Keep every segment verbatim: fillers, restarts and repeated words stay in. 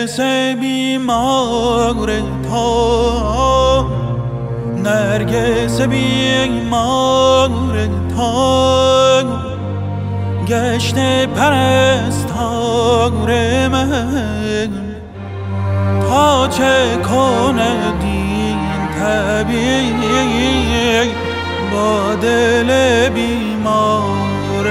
نرگس بیمار تا نرگس بیمار تا گشت پرستار من تا چه کند این طبیب با دل بیمار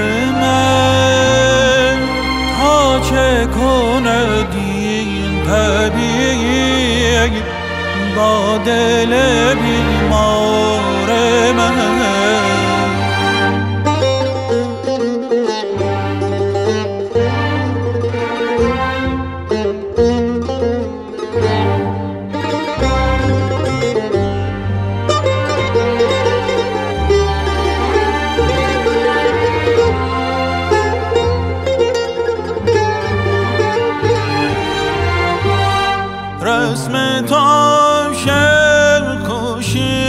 من تا چه کند این طبیب با دل بیمار من. رسم تا شب کشی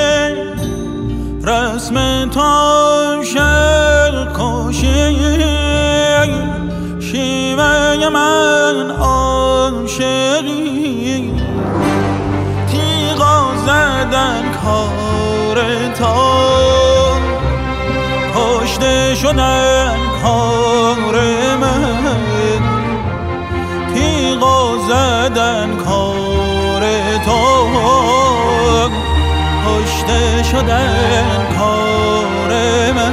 رسم تا شب کشی شیوه من عاشقی تیغا زدن کار تا کشته شدن کار من تیغا زدن کار تو کشته شدن کار من.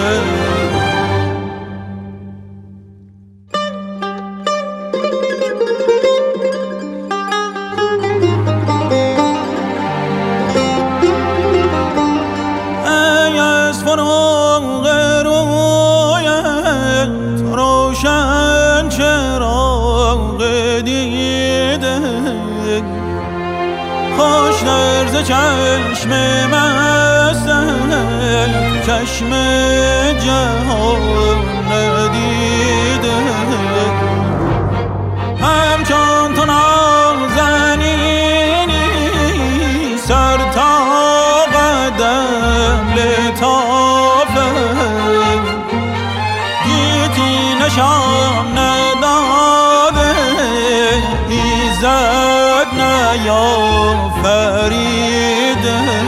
ای از فراق رویت روشن چراغ دیده خوش درز چشم مستم چشم جهان ندیده همچون تو نازنینی سر تا قدم لطافت گیتی نشان نداده ایزد نیا فریده